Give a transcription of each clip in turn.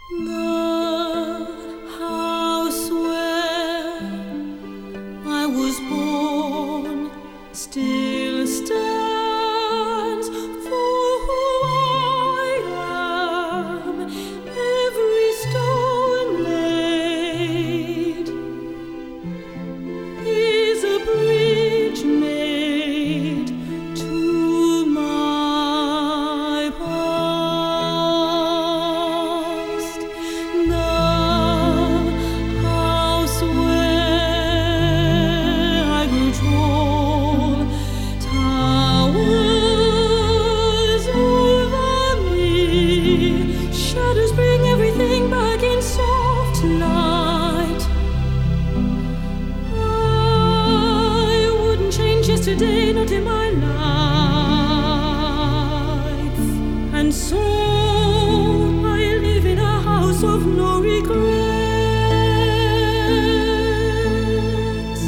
The house where I was born still stands for who I am. Every stone laid is a bridge made to my past. The house where I grew tall towers over me. Shadows bring everything back in soft light. I wouldn't change yesterday, not in my life. And so I live in a house of no regrets.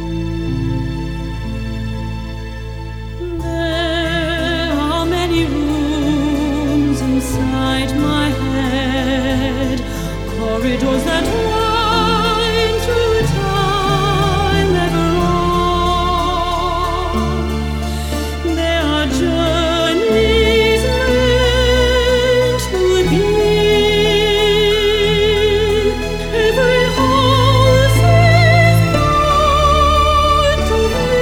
There are many rooms inside my head, corridors that wind through time ever on. There are journeys meant to be. Every house is part of me.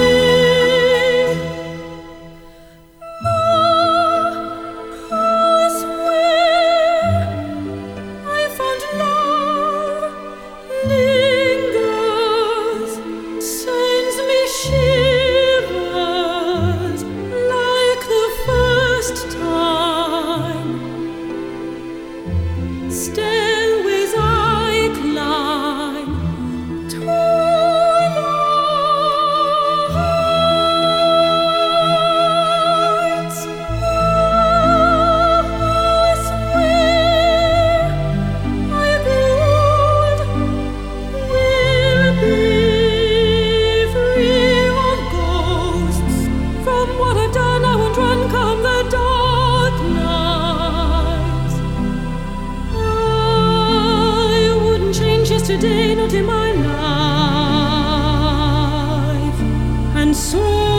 The house where I found love lingers, sends me shivers like the first time. Stairways I climb to the heights. The house where I build will be free of ghosts. From what I've done, I won't run come the dark nights. I wouldn't change yesterday, not in my life. And so